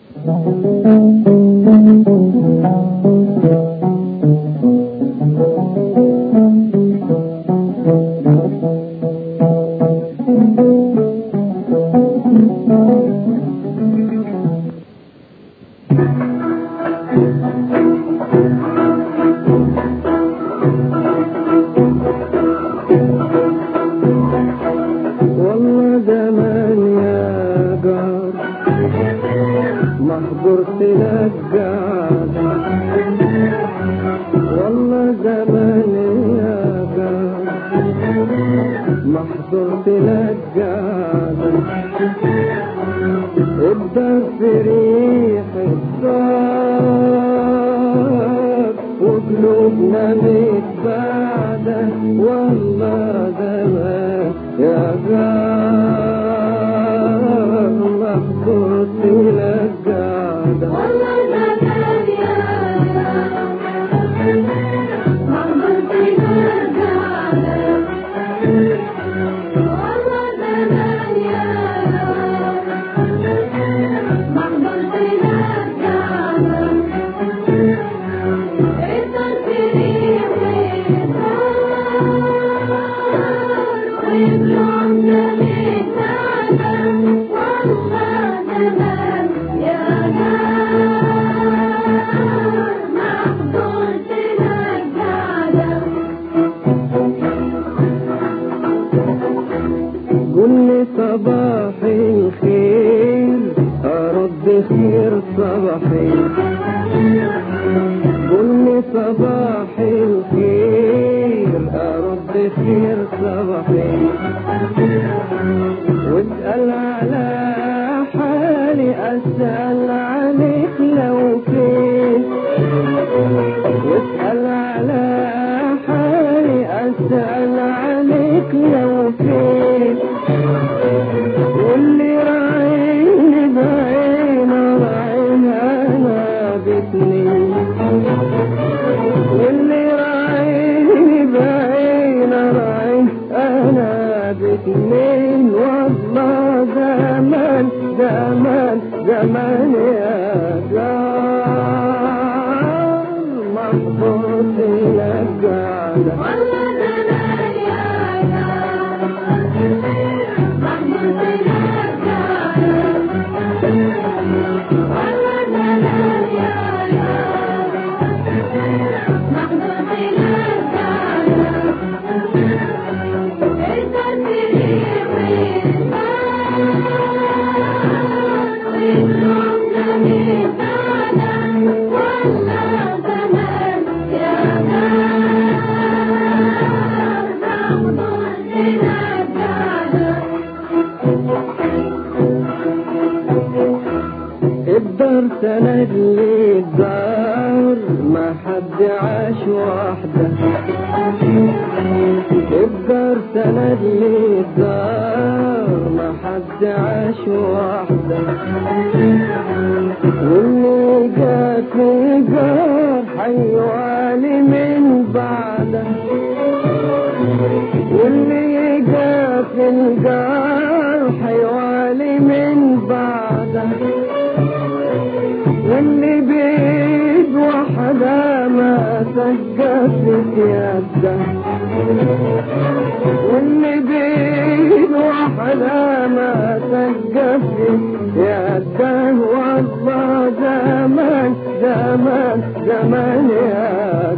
والله زمان يا جار محضور تلقاك، والله زمان يا جار محضور تلقاك، الدار في ريح الدار وقلوبنا متباعدة، والله زمان يا جار محضور تلقاك، والله زمان يا جار محضور تلقاك، والله زمان يا جار محضور تلقاك، الدار في ريح الدار وقلوبنا متباعدة، والله زمان يا جار محضور تلقاك. قل لي صباح الخير أرد خير صباحي، قل لي صباح الخير أرد خير صباحي، واسأل على حالي أسأل عليك لو كيف، واسأل على حالي أسأل عليك لو كيف، واللي راعيني بعين راعين أنا باتنين، واللي راعيني بعين راعين أنا باتنين، والله زمان زمان زمان يا جار محضور تلقاك، والله زمان يا جار محضور تلقاك، والله زمان يا جار محضور تلقاك، الدار في ريح الدار وقلوبنا متباعدة، والله زمان يا جار محضور تلقاك. الدار سند للدار ما حد عاش وحده، الدار سند للدار ما حد عاش وحده، واللي جا في الجار حيوالي من بعده، واللي جا في الجار حيوالي من بعده، واللي بيد وحده ما سقفت يده، واللي بيد وحده ما سقفت يده، والله زمان زمان زمان يا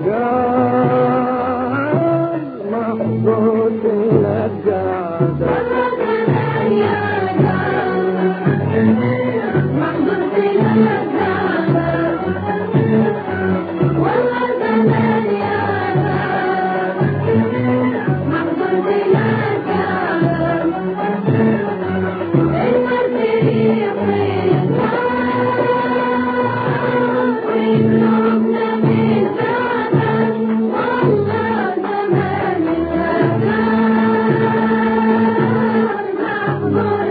جار محضور تلقاك، والله زمان يا جار محضور تلقاك، والله زمان يا جار محضور تلقاك، الدار في ريح الدار وقلوبنا متباعدة، والله زمان يا جار محضور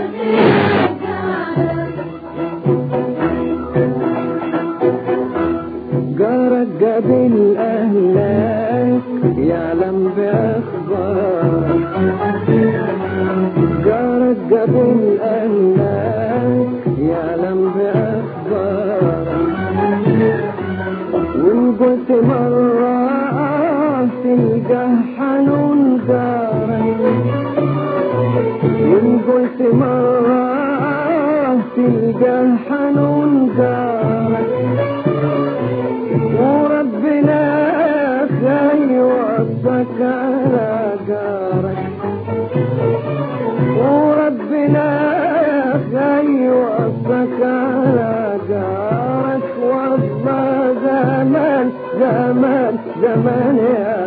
تلقاك. جارك قبل أهلك يعلم بأخبارك، جارك قبل أهلك يعلم بأخبارك، وإن قلت مرة تلقى حنون جارك، وإن قلت مرة تلقى حنون جارك، وربنا يوفقك على جارك، وربنا يوفقك على جارك. والله زمان زمان زمان يا